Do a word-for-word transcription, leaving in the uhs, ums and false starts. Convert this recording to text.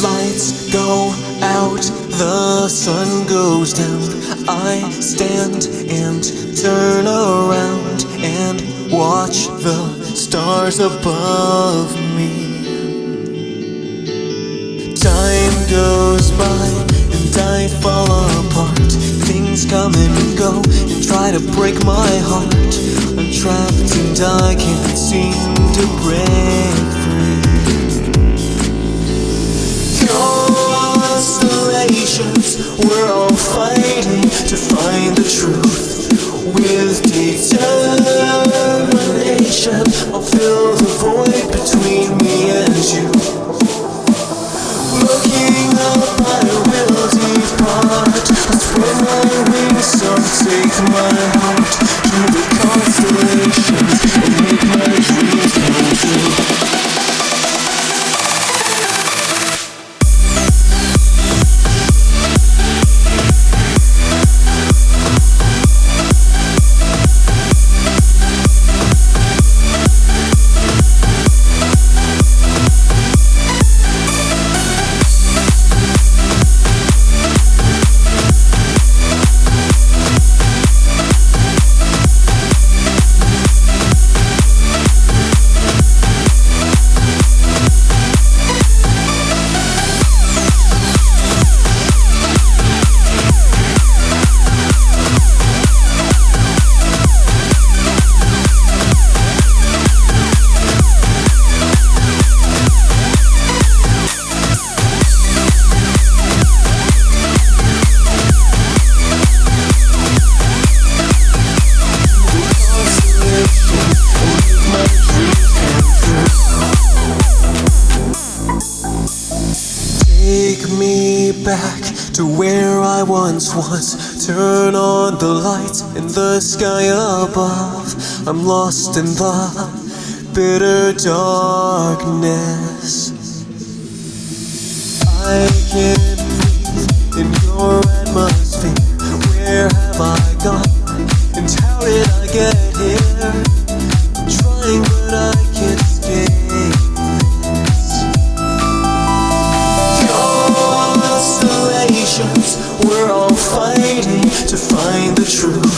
Lights go out, the sun goes down. I stand and turn around and watch the stars above me. Time goes by and I fall apart. Things come and go and try to break my heart. I'm trapped and I can't seem to break free. Constellations, we're all fighting to find the truth. With determination, I'll fill the void between me and you. Looking up, I will depart. I spread my wings, so take my heart to the constellations and make my dreams come true. Take me back to where I once was. Turn on the lights in the sky above. I'm lost in the bitter darkness. I can't breathe in your atmosphere. Where have I gone? And how did I get here? I'm trying but I can't escape. We're all fighting to find the truth.